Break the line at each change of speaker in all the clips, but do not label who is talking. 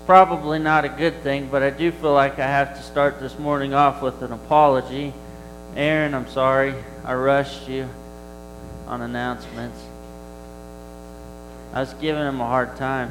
probably not a good thing, but I do feel like I have to start this morning off with an apology. Aaron, I'm sorry I rushed you on announcements. I was giving him a hard time.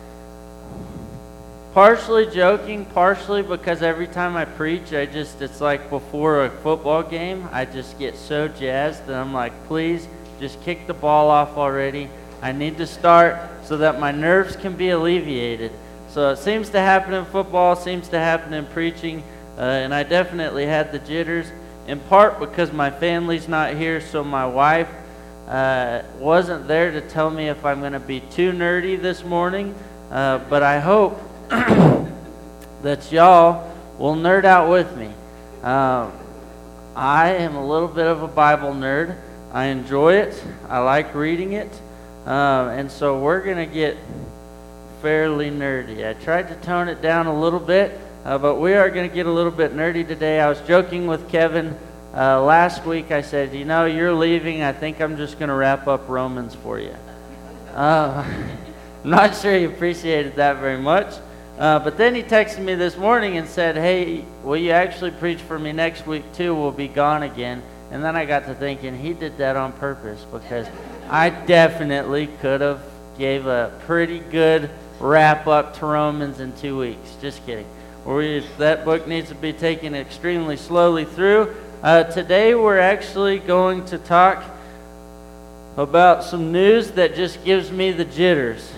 Partially joking, partially because every time I preach, it's like before a football game, I just get so jazzed that I'm like, please, just kick the ball off already. I need to start so that my nerves can be alleviated. So it seems to happen in football, seems to happen in preaching, and I definitely had the jitters, in part because my family's not here, so my wife wasn't there to tell me if I'm going to be too nerdy this morning, but I hope that y'all will nerd out with me. I am a little bit of a Bible nerd. I enjoy it. I like reading it. And so we're going to get fairly nerdy. I tried to tone it down a little bit, but we are going to get a little bit nerdy today. I was joking with Kevin last week. I said, you're leaving. I think I'm just going to wrap up Romans for you. I'm not sure he appreciated that very much. But then he texted me this morning and said, hey, will you actually preach for me next week too? We'll be gone again. And then I got to thinking he did that on purpose because I definitely could have gave a pretty good wrap up to Romans in 2 weeks. Just kidding. That book needs to be taken extremely slowly through. Today we're actually going to talk about some news that just gives me the jitters.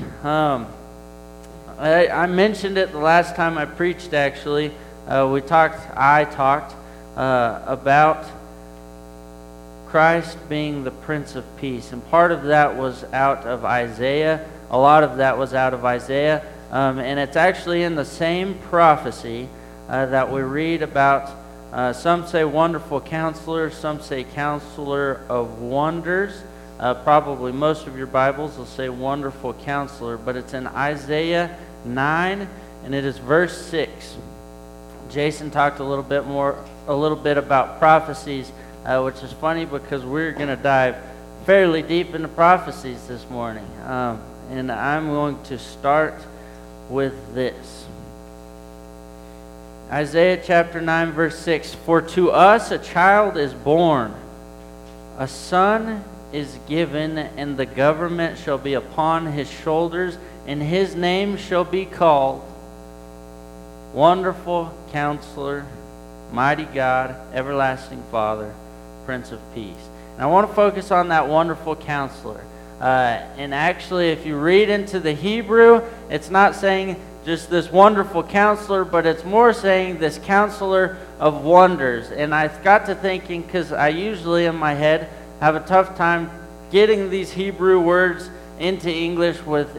I mentioned it the last time I preached, actually. I talked about Christ being the Prince of Peace. And part of that was out of Isaiah. A lot of that was out of Isaiah. And it's actually in the same prophecy that we read about. Some say Wonderful Counselor. Some say Counselor of Wonders. Probably most of your Bibles will say Wonderful Counselor. But it's in Isaiah 9, and it is verse 6. Jason talked a little bit about prophecies, which is funny because we're going to dive fairly deep into prophecies this morning. And I'm going to start with this. Isaiah chapter 9, verse 6. For to us a child is born, a son is given, and the government shall be upon his shoulders, and his name shall be called Wonderful Counselor, Mighty God, Everlasting Father, Prince of Peace. And I want to focus on that Wonderful Counselor. And actually, if you read into the Hebrew, it's not saying just this Wonderful Counselor, but it's more saying this Counselor of Wonders. And I got to thinking, because I usually in my head have a tough time getting these Hebrew words into English with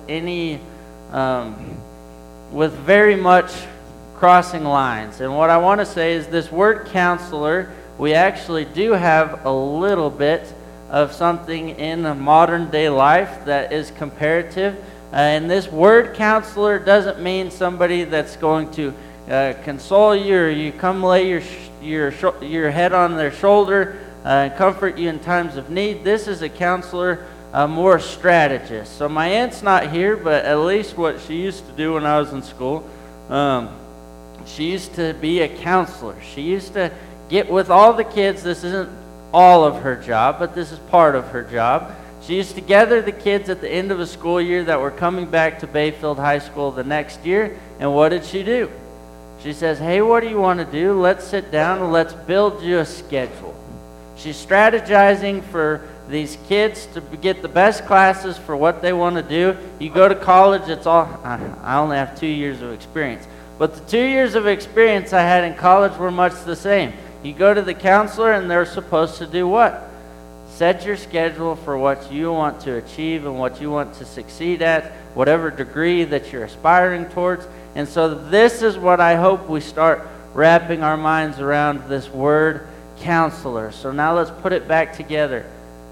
with very much crossing lines. And what I want to say is this word counselor, we actually do have a little bit of something in modern day life that is comparative. And this word counselor doesn't mean somebody that's going to console you, or you come lay your head on their shoulder and comfort you in times of need. This is a counselor, more strategist. So my aunt's not here, but at least what she used to do when I was in school, she used to be a counselor. She used to get with all the kids. This isn't all of her job, but this is part of her job. She used to gather the kids at the end of a school year that were coming back to Bayfield High School the next year, and what did she do? She says, hey, what do you want to do? Let's sit down and let's build you a schedule. She's strategizing for these kids to get the best classes for what they want to do. You go to college, I only have 2 years of experience. But the 2 years of experience I had in college were much the same. You go to the counselor and they're supposed to do what? Set your schedule for what you want to achieve and what you want to succeed at, whatever degree that you're aspiring towards. And so this is what I hope we start wrapping our minds around, this word counselor. So now let's put it back together.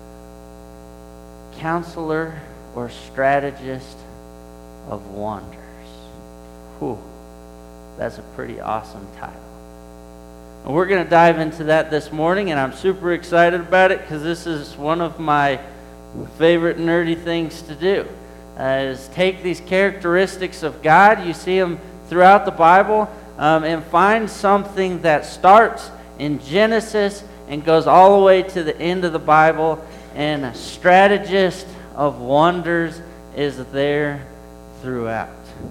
Counselor or strategist of wonders. Whew, that's a pretty awesome title. And we're going to dive into that this morning, and I'm super excited about it because this is one of my favorite nerdy things to do. Is take these characteristics of God. You see them throughout the Bible and find something that starts in Genesis and goes all the way to the end of the Bible, and a strategist of wonders is there throughout.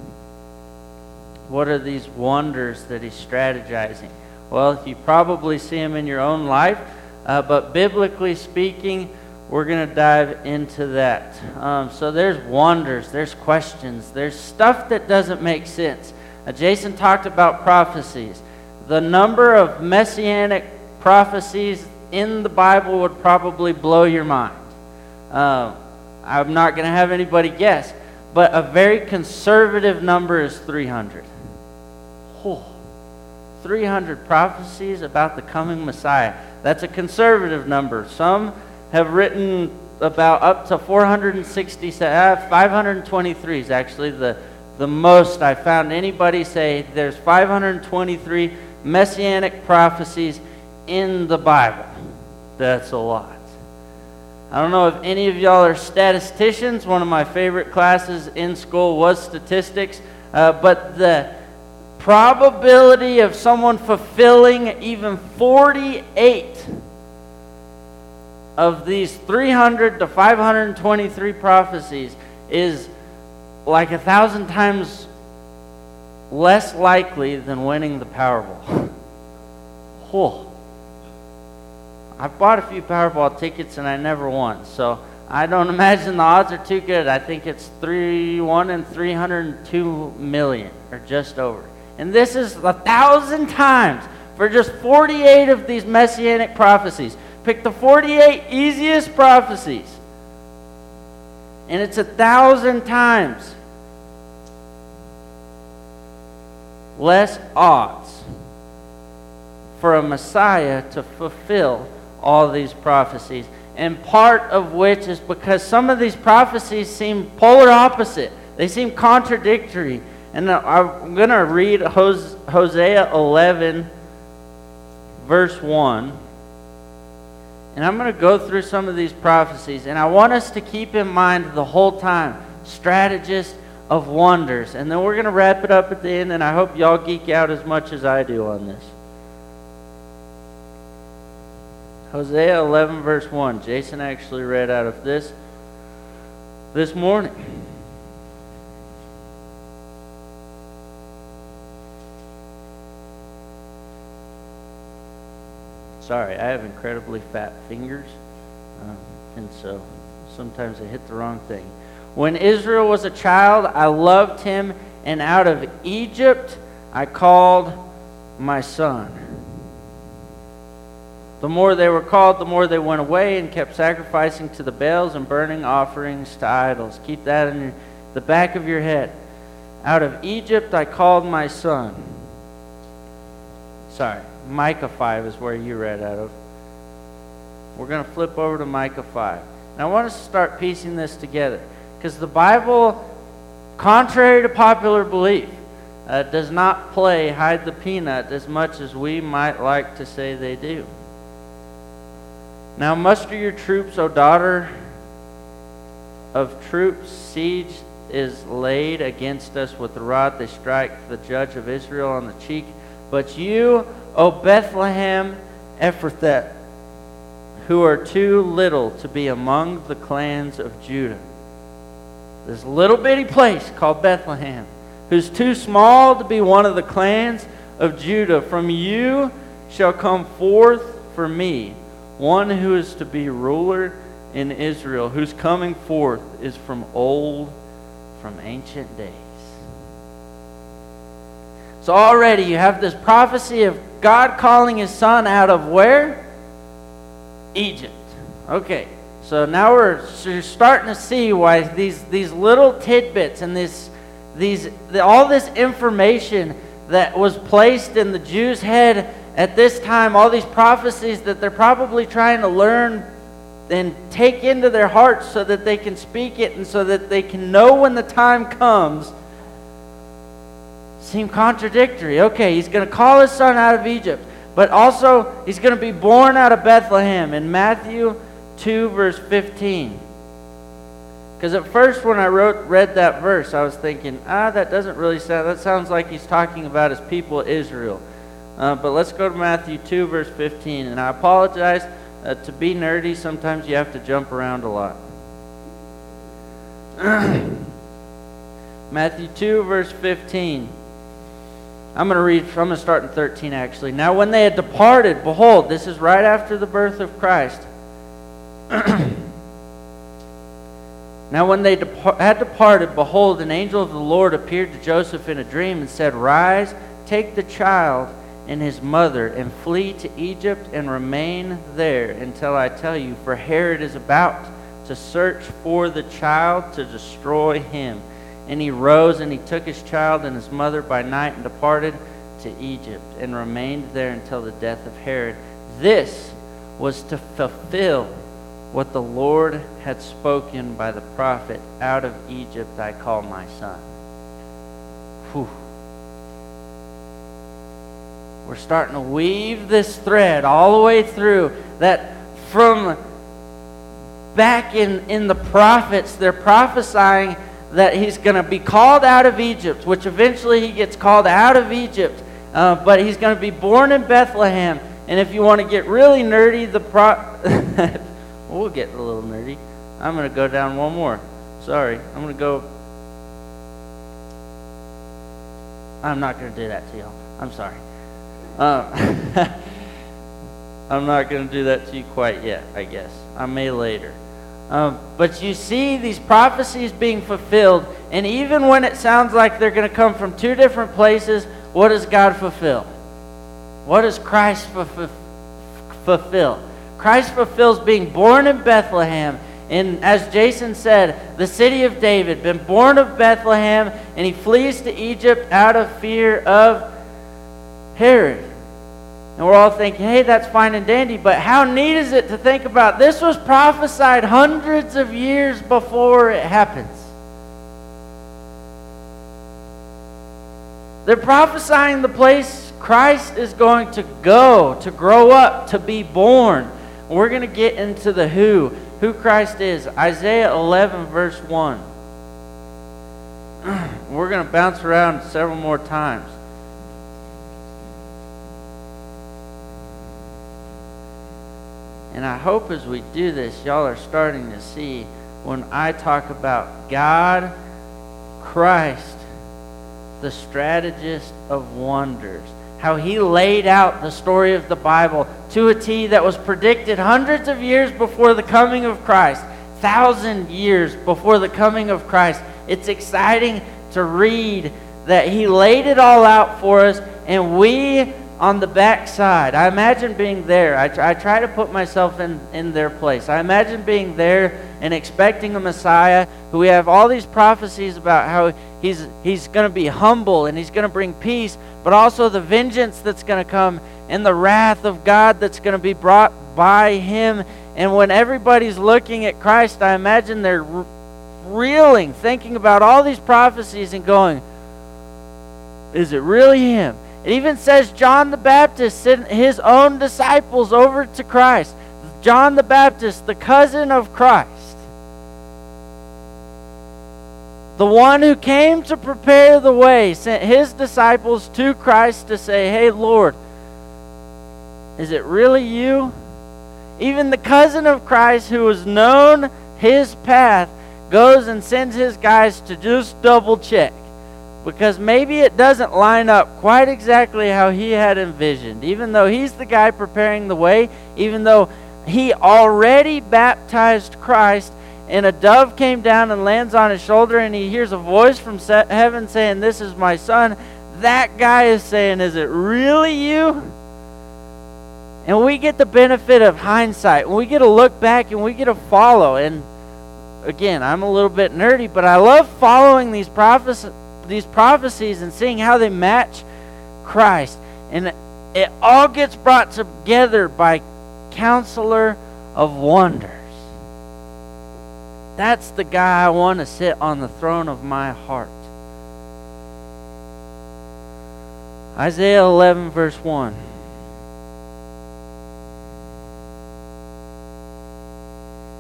What are these wonders that he's strategizing? Well, you probably see them in your own life, but biblically speaking, we're going to dive into that. So there's wonders, there's questions, there's stuff that doesn't make sense. Jason talked about prophecies. The number of messianic prophecies in the Bible would probably blow your mind. I'm not going to have anybody guess, but a very conservative number is 300. 300 prophecies about the coming Messiah. That's a conservative number. Some have written about up to 523 is actually the most I found anybody say there's 523 messianic prophecies in the Bible. That's a lot. I don't know if any of y'all are statisticians. One of my favorite classes in school was statistics, but the probability of someone fulfilling even 48 of these 300 to 523 prophecies is like 1,000 times less likely than winning the Powerball. I've bought a few Powerball tickets and I never won, so I don't imagine the odds are too good. I think it's 1 in 302 million, or just over. And this is 1,000 times for just 48 of these messianic prophecies. Pick the 48 easiest prophecies, and it's 1,000 times less odds for a Messiah to fulfill all these prophecies. And part of which is because some of these prophecies seem polar opposite. They seem contradictory. And I'm going to read Hosea 11, verse 1. And I'm going to go through some of these prophecies. And I want us to keep in mind the whole time, strategist of wonders. And then we're going to wrap it up at the end, and I hope y'all geek out as much as I do on this. Hosea 11, verse 1. Jason actually read out of this morning. Sorry, I have incredibly fat fingers, and so sometimes I hit the wrong thing. When Israel was a child, I loved him, and out of Egypt I called my son. The more they were called, the more they went away and kept sacrificing to the Baals and burning offerings to idols. Keep that in the back of your head. Out of Egypt I called my son. Sorry, Micah 5 is where you read out of. We're going to flip over to Micah 5. And I want us to start piecing this together, because the Bible, contrary to popular belief, does not play hide the peanut as much as we might like to say they do. Now muster your troops, O daughter of troops. Siege is laid against us with the rod. They strike the judge of Israel on the cheek. But you, O Bethlehem Ephrathah, who are too little to be among the clans of Judah. This little bitty place called Bethlehem, who's too small to be one of the clans of Judah. From you shall come forth for me one who is to be ruler in Israel, whose coming forth is from ancient days. So already you have this prophecy of God calling his son out of where? Egypt. Okay, so now you're starting to see why these little tidbits and all this information that was placed in the Jews' head at this time, all these prophecies that they're probably trying to learn and take into their hearts so that they can speak it and so that they can know when the time comes, seem contradictory. Okay, he's going to call his son out of Egypt, but also he's going to be born out of Bethlehem. In Matthew 2, verse 15, Because at first when I read that verse, I was thinking, that doesn't really sound, that sounds like he's talking about his people Israel. But let's go to Matthew 2, verse 15. And I apologize, to be nerdy, sometimes you have to jump around a lot. Matthew 2, verse 15. I'm going to start in 13 actually. Now when they had departed, behold, this is right after the birth of Christ. Now when they had departed, behold, an angel of the Lord appeared to Joseph in a dream and said, Rise, take the child and his mother, and flee to Egypt and remain there until I tell you, for Herod is about to search for the child to destroy him. And he rose and he took his child and his mother by night and departed to Egypt and remained there until the death of Herod. This was to fulfill what the Lord had spoken by the prophet, out of Egypt I call my son. Whew. We're starting to weave this thread all the way through that from back in the prophets, they're prophesying that he's going to be called out of Egypt, which eventually he gets called out of Egypt, but he's going to be born in Bethlehem. And if you want to get really nerdy, we'll get a little nerdy. I'm going to go down one more. Sorry. I'm not going to do that to y'all. I'm sorry. I'm not going to do that to you quite yet, I guess. I may later. But you see these prophecies being fulfilled, and even when it sounds like they're going to come from two different places, what does God fulfill? What does Christ fulfill? Christ fulfills being born in Bethlehem, and as Jason said, the city of David, been born of Bethlehem, and he flees to Egypt out of fear of Herod. And we're all thinking, hey, that's fine and dandy, but how neat is it to think about this was prophesied hundreds of years before it happens. They're prophesying the place Christ is going to go, to grow up, to be born. We're going to get into the who Christ is. Isaiah 11, verse 1. We're going to bounce around several more times. And I hope as we do this, y'all are starting to see when I talk about God, Christ, the strategist of wonders, how he laid out the story of the Bible to a T that was predicted hundreds of years before the coming of Christ, 1,000 years before the coming of Christ. It's exciting to read that he laid it all out for us, and we on the backside. I imagine being there. I try to put myself in their place. I imagine being there and expecting a Messiah who we have all these prophecies about how he's going to be humble and he's going to bring peace, but also the vengeance that's going to come and the wrath of God that's going to be brought by him. And when everybody's looking at Christ, I imagine they're reeling, thinking about all these prophecies and going, is it really him? It even says John the Baptist sent his own disciples over to Christ. John the Baptist, the cousin of Christ. The one who came to prepare the way, sent his disciples to Christ to say, hey, Lord, is it really you? Even the cousin of Christ who has known his path goes and sends his guys to just double check. Because maybe it doesn't line up quite exactly how he had envisioned. Even though he's the guy preparing the way, even though he already baptized Christ, and a dove came down and lands on his shoulder, and he hears a voice from heaven saying, this is my son. That guy is saying, is it really you? And we get the benefit of hindsight. And we get to look back and we get to follow. And again, I'm a little bit nerdy, but I love following these prophecies and seeing how they match Christ. And it all gets brought together by Counselor of Wonders. That's the guy I want to sit on the throne of my heart. Isaiah 11 verse 1.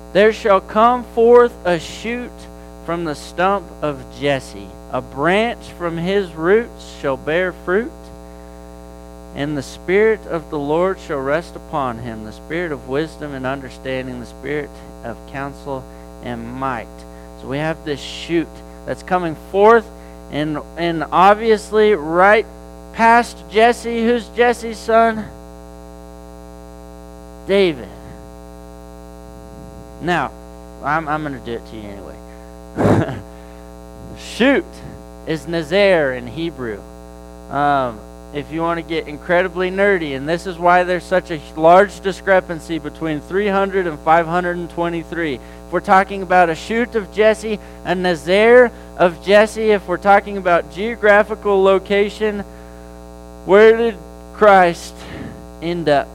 There shall come forth a shoot from the stump of Jesse. A branch from his roots shall bear fruit. And the Spirit of the Lord shall rest upon him, the Spirit of wisdom and understanding, the Spirit of counsel and might. So we have this shoot that's coming forth, and obviously right past Jesse. Who's Jesse's son? David. Now, I'm going to do it to you anyway. Shoot is Nazer in Hebrew. If you want to get incredibly nerdy, and this is why there's such a large discrepancy between 300 and 523. If we're talking about a shoot of Jesse, a Nazer of Jesse, if we're talking about geographical location, where did Christ end up?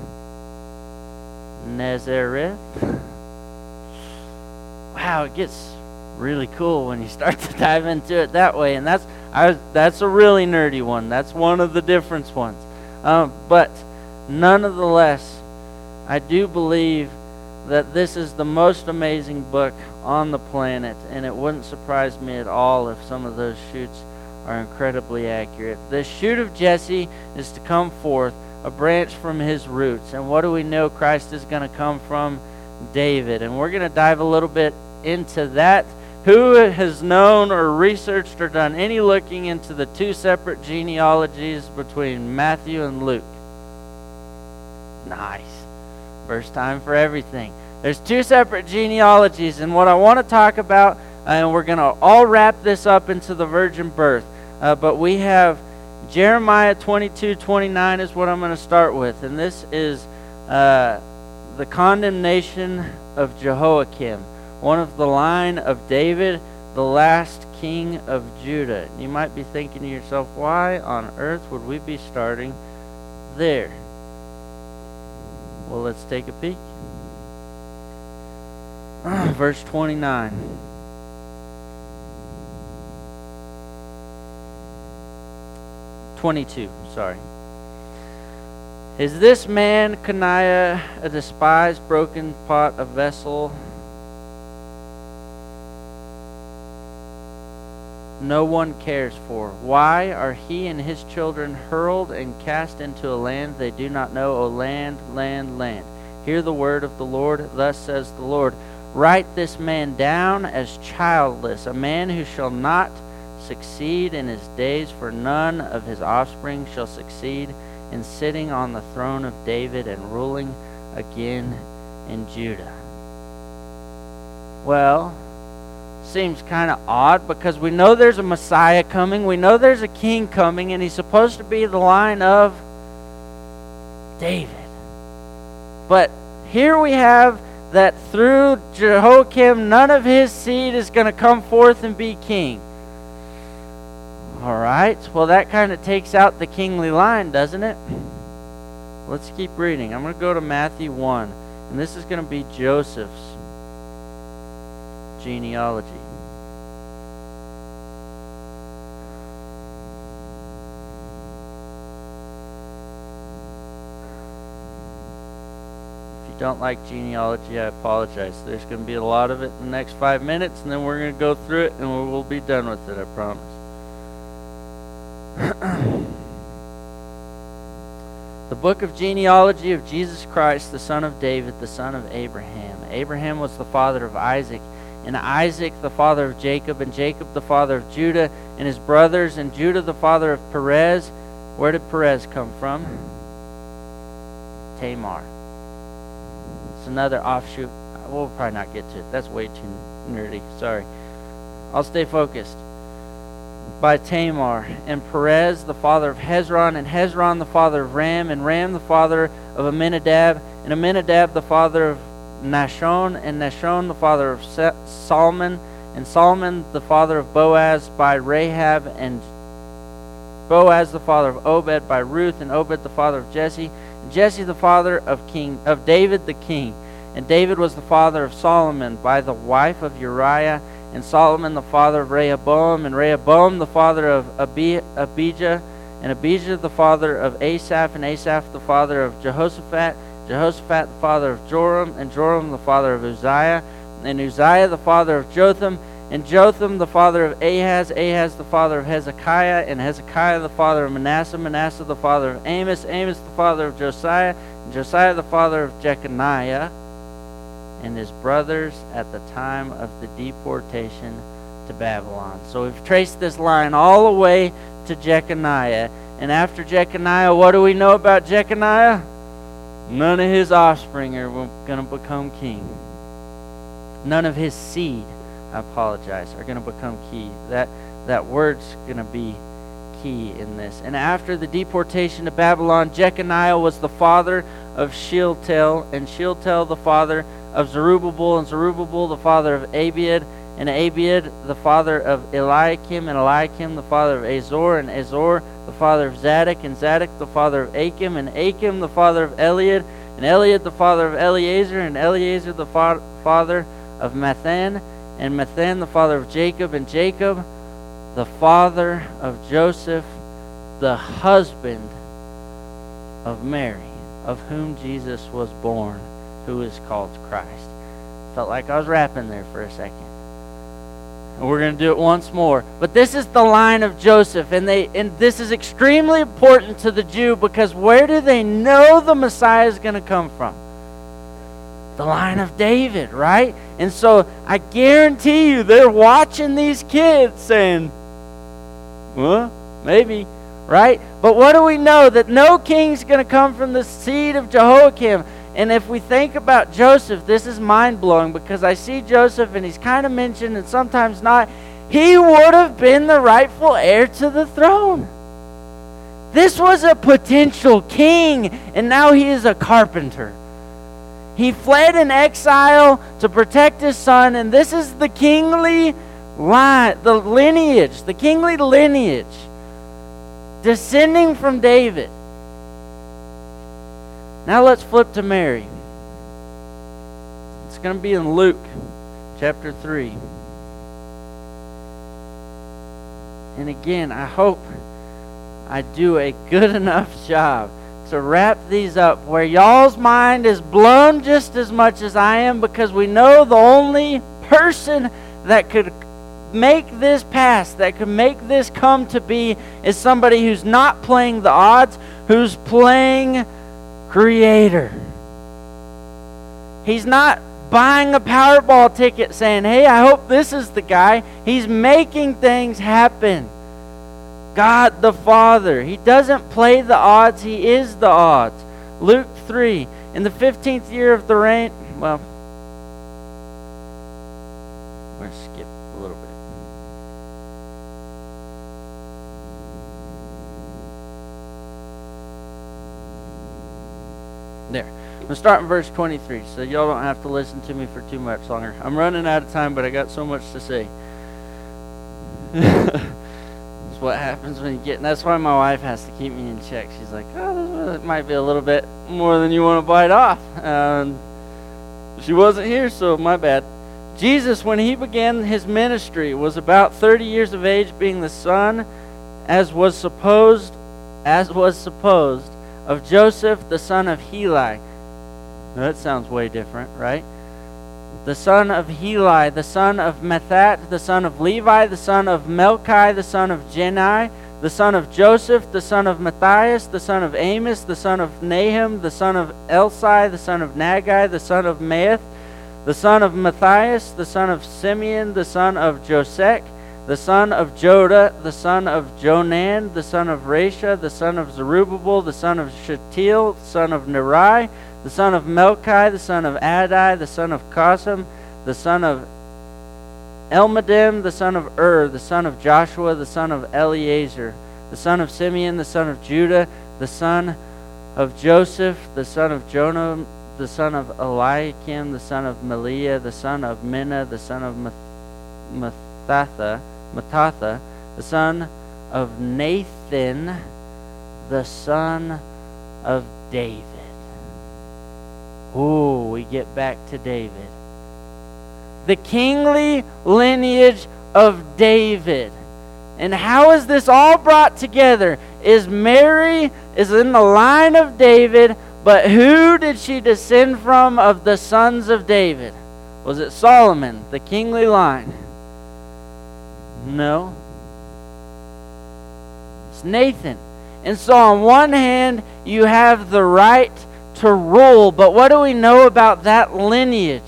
Nazareth? Wow, it gets really cool when you start to dive into it that way, and that's a really nerdy one. That's one of the different ones. But nonetheless, I do believe that this is the most amazing book on the planet, and it wouldn't surprise me at all if some of those shoots are incredibly accurate. The shoot of Jesse is to come forth, a branch from his roots. And what do we know Christ is going to come from? David. And we're going to dive a little bit into that. Who has known or researched or done any looking into the two separate genealogies between Matthew and Luke? Nice. First time for everything. There's two separate genealogies, and what I want to talk about, and we're going to all wrap this up into the virgin birth, but we have Jeremiah 22:29 is what I'm going to start with, and this is the condemnation of Jehoiakim, one of the line of David, the last king of Judah. You might be thinking to yourself, why on earth would we be starting there? Well, let's take a peek. Verse 29. Is this man Coniah a despised broken pot, a vessel no one cares for? Why are he and his children hurled and cast into a land they do not know? O land, land, land. Hear the word of the Lord. Thus says the Lord, write this man down as childless, a man who shall not succeed in his days, for none of his offspring shall succeed in sitting on the throne of David and ruling again in Judah. Well, seems kind of odd because we know there's a Messiah coming, we know there's a king coming, and he's supposed to be the line of David. But here we have that through Jehoiakim, none of his seed is going to come forth and be king. All right, well, that kind of takes out the kingly line, doesn't it? Let's keep reading. I'm going to go to Matthew 1, and this is going to be Joseph's genealogy. If you don't like genealogy, I apologize. There's going to be a lot of it in the next 5 minutes, and then we're going to go through it, and we'll be done with it, I promise. The book of genealogy of Jesus Christ, the son of David, the son of Abraham. Abraham was the father of Isaac, and Isaac the father of Jacob, and Jacob the father of Judah and his brothers, and Judah the father of Perez. Where did Perez come from? Tamar. It's another offshoot. We'll probably not get to it. That's way too nerdy. Sorry. I'll stay focused. By Tamar, and Perez the father of Hezron, and Hezron the father of Ram, and Ram the father of Amminadab, and Amminadab the father of Nahshon, and Nahshon the father of Solomon, and Solomon the father of Boaz by Rahab, and Boaz the father of Obed by Ruth, and Obed the father of Jesse, and Jesse the father of David the king. And David was the father of Solomon by the wife of Uriah, and Solomon the father of Rehoboam, and Rehoboam the father of Abijah, and Abijah the father of Asaph, and Asaph the father of Jehoshaphat, Jehoshaphat the father of Joram, and Joram the father of Uzziah, and Uzziah the father of Jotham, and Jotham the father of Ahaz, Ahaz the father of Hezekiah, and Hezekiah the father of Manasseh, Manasseh the father of Amos, Amos the father of Josiah, and Josiah the father of Jeconiah, and his brothers at the time of the deportation to Babylon. So we've traced this line all the way to Jeconiah. And after Jeconiah, what do we know about Jeconiah? None of his offspring are going to become king. None of his seed, are going to become key. That word's going to be key in this. And after the deportation to Babylon, Jeconiah was the father of Shealtiel, and Shealtiel the father of Zerubbabel, and Zerubbabel the father of Abiud, and Abiud the father of Eliakim, and Eliakim the father of Azor, and Azor the father of Zadok, and Zadok the father of Achim, and Achim the father of Eliud, and Eliud the father of Eleazar, and Eleazar the father of Mathan, and Mathan the father of Jacob, and Jacob the father of Joseph, the husband of Mary, of whom Jesus was born, who is called Christ. Felt like I was rapping there for a second. And we're going to do it once more. But this is the line of Joseph, and this is extremely important to the Jew, because where do they know the Messiah is going to come from? The line of David, right? And so I guarantee you they're watching these kids saying, well, maybe, right? But what do we know? That no king's going to come from the seed of Jehoiakim. And if we think about Joseph, this is mind-blowing, because I see Joseph and he's kind of mentioned and sometimes not. He would have been the rightful heir to the throne. This was a potential king, and now he is a carpenter. He fled in exile to protect his son, and this is the kingly line, the kingly lineage, descending from David. Now let's flip to Mary. It's going to be in Luke chapter 3. And again, I hope I do a good enough job to wrap these up where y'all's mind is blown just as much as I am, because we know the only person that could make this pass, that could make this come to be, is somebody who's not playing the odds, who's playing Creator. He's not buying a Powerball ticket saying, hey, I hope this is the guy. He's making things happen. God the Father. He doesn't play the odds. He is the odds. Luke 3. In the 15th year of the reign... Well, we're going to skip a little bit. There. I'm going to start in verse 23, so y'all don't have to listen to me for too much longer. I'm running out of time, but I got so much to say. That's what happens when you get... And that's why my wife has to keep me in check. She's like, oh, this might be a little bit more than you want to bite off. She wasn't here, so my bad. Jesus, when he began his ministry, was about 30 years of age, being the son, as was supposed, of Joseph, the son of Heli. That sounds way different, right? The son of Heli, the son of Mathat, the son of Levi, the son of Melchi, the son of Jenai, the son of Joseph, the son of Matthias, the son of Amos, the son of Nahum, the son of Elsai, the son of Nagai, the son of Maath, the son of Matthias, the son of Simeon, the son of Josech, the son of Joda, the son of Jonan, the son of Rasha, the son of Zerubbabel, the son of Shealtiel, the son of Neri, the son of Melchi, the son of Adai, the son of Cosam, the son of Elmadam, the son of the son of Joshua, the son of Eleazar, the son of Simeon, the son of Judah, the son of Joseph, the son of Jonah, the son of Eliakim, the son of Meliah, the son of Menah, the son of Mattatha, the son of Nathan, the son of David. Ooh, we get back to David. The kingly lineage of David. And how is this all brought together? Mary is in the line of David, But who did she descend from of the sons of David? Was it Solomon, the kingly line? No. It's Nathan. And so on one hand, you have the right to rule, but what do we know about that lineage?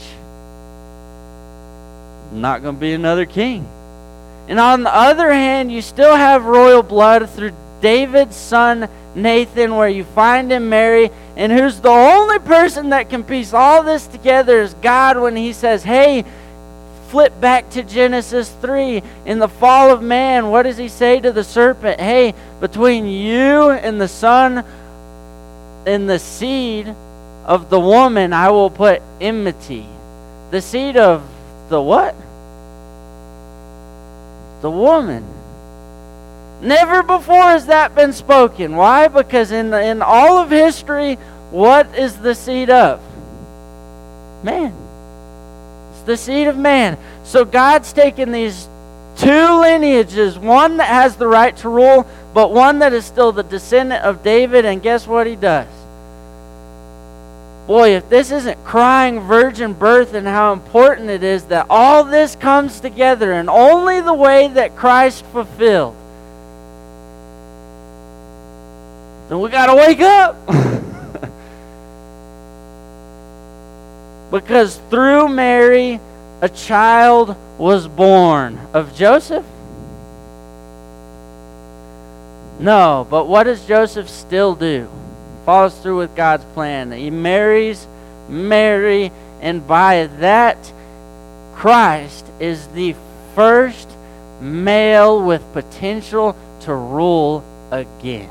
Not going to be another king. And on the other hand, you still have royal blood through David's son Nathan, where you find him Mary, and who's the only person that can piece all this together is God when he says, hey, flip back to Genesis 3. In the fall of man, what does he say to the serpent? Hey, between you and the son and the seed of the woman, I will put enmity. The seed of the what? The woman. Never before has that been spoken. Why? Because in all of history, what is the seed of? Man. It's the seed of man. So God's taken these two lineages, one that has the right to rule, but one that is still the descendant of David, and guess what he does? Boy, if this isn't crying virgin birth and how important it is that all this comes together in only the way that Christ fulfilled, then we got to wake up. Because through Mary, a child was born. Of Joseph? No, but what does Joseph still do? Follows through with God's plan. He marries Mary, and by that, Christ is the first male with potential to rule again.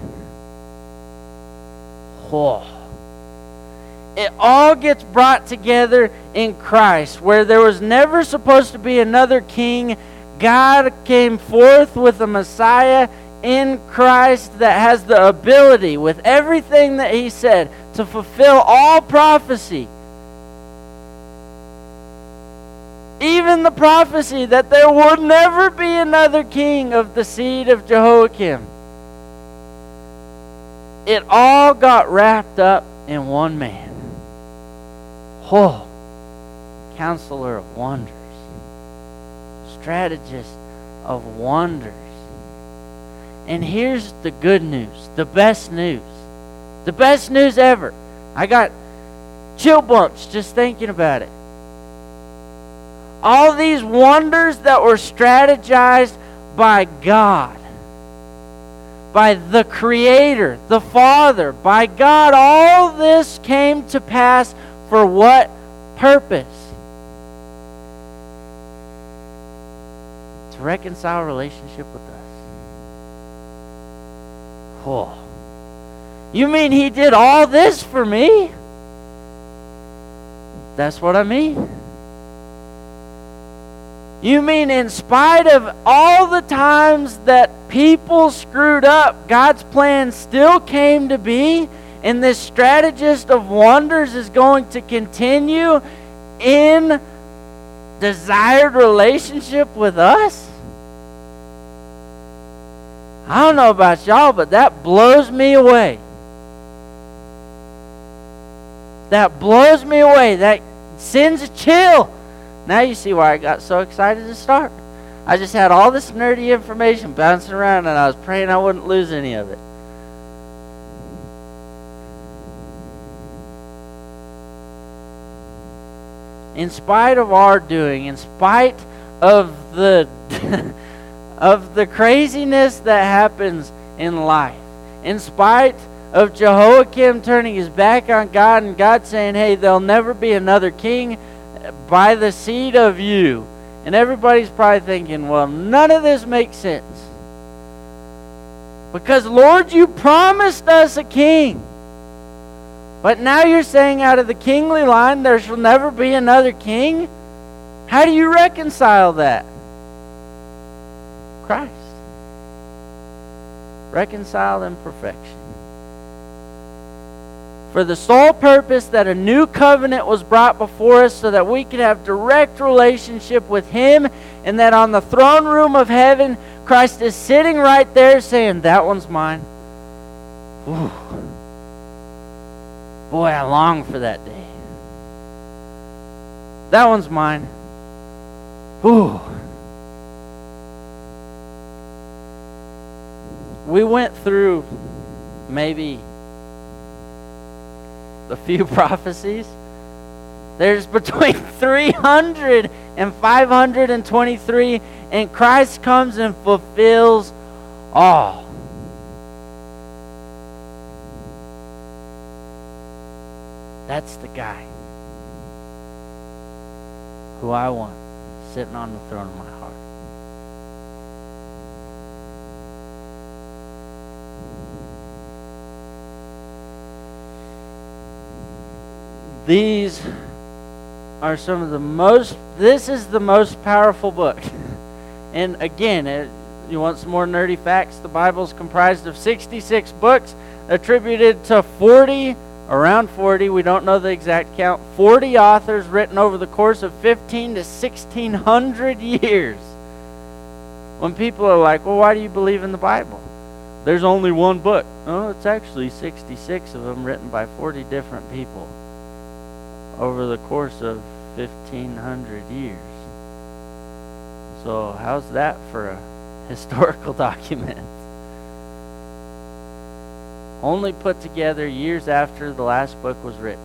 Oh. It all gets brought together in Christ, where there was never supposed to be another king. God came forth with a Messiah in Christ that has the ability, with everything that he said, to fulfill all prophecy. Even the prophecy that there would never be another king of the seed of Jehoiakim. It all got wrapped up in one man. Oh, Counselor of wonders. Strategist of wonders. And here's the good news, the best news. The best news ever. I got chill bumps just thinking about it. All these wonders that were strategized by God, by the Creator, the Father, by God, all this came to pass for what purpose? To reconcile relationship with us. Oh. You mean he did all this for me? That's what I mean. You mean in spite of all the times that people screwed up, God's plan still came to be, and this strategist of wonders is going to continue in desired relationship with us? I don't know about y'all, but that blows me away. That blows me away. That sends a chill. Now you see why I got so excited to start. I just had all this nerdy information bouncing around, and I was praying I wouldn't lose any of it. In spite of our doing, in spite of the of the craziness that happens in life, in spite of Jehoiakim turning his back on God and God saying, hey, there'll never be another king by the seed of you. And everybody's probably thinking, well, none of this makes sense. Because, Lord, you promised us a king. But now you're saying out of the kingly line there shall never be another king? How do you reconcile that? Christ. Reconciled in perfection. For the sole purpose that a new covenant was brought before us so that we could have direct relationship with Him, and that on the throne room of heaven, Christ is sitting right there saying, that one's mine. Ooh. Boy, I long for that day. That one's mine. Ooh. We went through maybe a few prophecies. There's between 300 and 523, and Christ comes and fulfills all. That's the guy who I want sitting on the throne of my heart. These are some of the this is the most powerful book. And again, you want some more nerdy facts? The Bible is comprised of 66 books attributed to around 40, we don't know the exact count, 40 authors written over the course of 15 to 1600 years. When people are like, well, why do you believe in the Bible? There's only one book. Oh, it's actually 66 of them written by 40 different people over the course of 1500 years. So how's that for a historical document? Only put together years after the last book was written.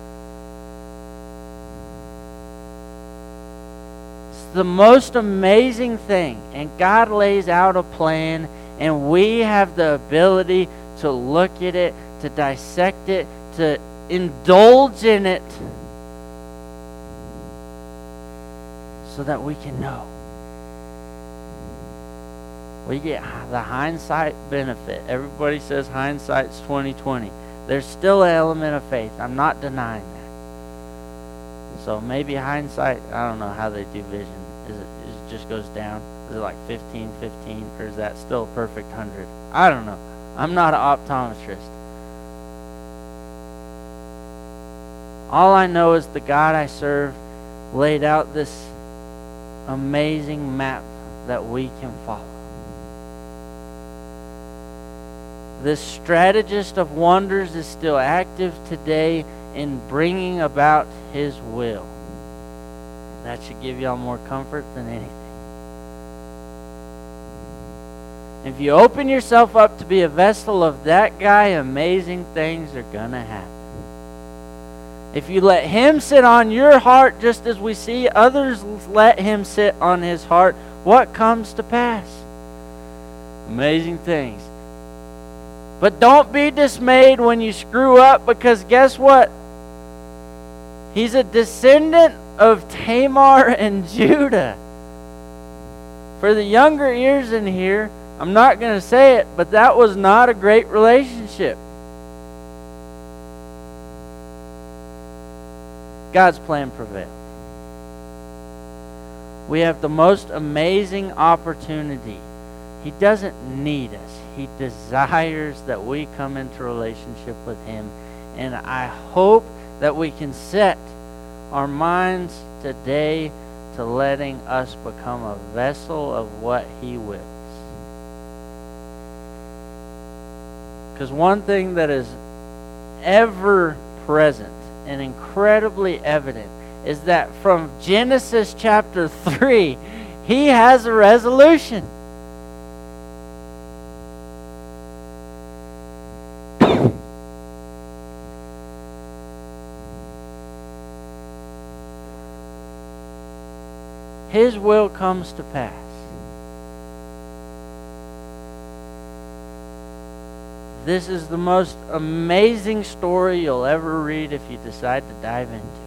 It's the most amazing thing, and God lays out a plan, and we have the ability to look at it, to dissect it, to indulge in it, so that we can know. We get the hindsight benefit. Everybody says hindsight's 20/20. There's still an element of faith. I'm not denying that. So maybe hindsight, I don't know how they do vision. Is it just goes down? Is it like 15/15, or is that still a perfect 100? I don't know. I'm not an optometrist. All I know is the God I serve laid out this amazing map that we can follow. This strategist of wonders is still active today in bringing about His will. That should give y'all more comfort than anything. If you open yourself up to be a vessel of that guy, amazing things are going to happen. If you let Him sit on your heart, just as we see others let Him sit on His heart, what comes to pass? Amazing things. But don't be dismayed when you screw up, because guess what? He's a descendant of Tamar and Judah. For the younger ears in here, I'm not going to say it, but that was not a great relationship. God's plan prevailed. We have the most amazing opportunity. He doesn't need us. He desires that we come into relationship with Him. And I hope that we can set our minds today to letting us become a vessel of what He wills. Because one thing that is ever present and incredibly evident is that from Genesis chapter 3, He has a resolution. His will comes to pass. This is the most amazing story you'll ever read if you decide to dive into it.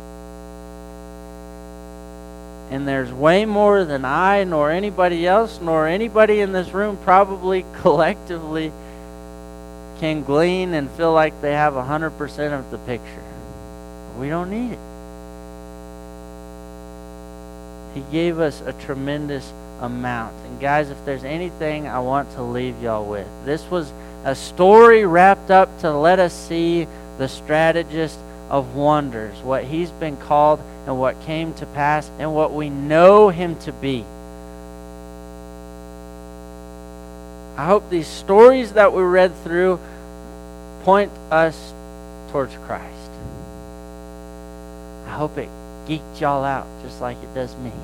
And there's way more than I, nor anybody else, nor anybody in this room probably collectively can glean and feel like they have 100% of the picture. We don't need it. He gave us a tremendous amount. And guys, if there's anything I want to leave y'all with, this was a story wrapped up to let us see the strategist of wonders, what He's been called and what came to pass and what we know Him to be. I hope these stories that we read through point us towards Christ. I hope it geeked y'all out just like it does me.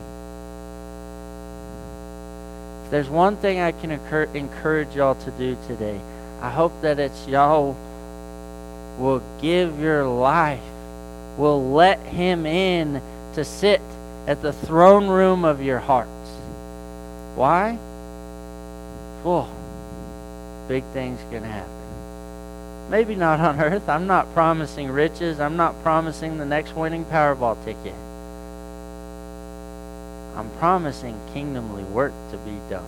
If there's one thing I can encourage y'all to do today, I hope that it's y'all will give your life, will let Him in to sit at the throne room of your hearts. Why? Whoa, big things can happen. Maybe not on earth. I'm not promising riches. I'm not promising the next winning Powerball ticket. I'm promising kingdomly work to be done.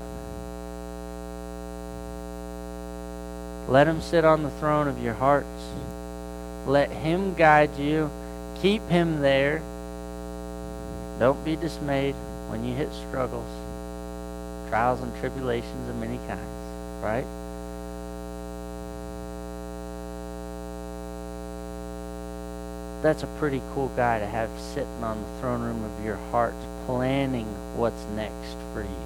Let Him sit on the throne of your hearts. Let Him guide you. Keep Him there. Don't be dismayed when you hit struggles, trials and tribulations of many kinds, right? That's a pretty cool guy to have sitting on the throne room of your heart, planning what's next for you.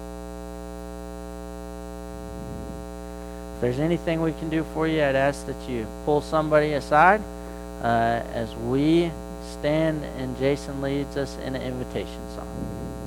If there's anything we can do for you, I'd ask that you pull somebody aside as we stand and Jason leads us in an invitation song.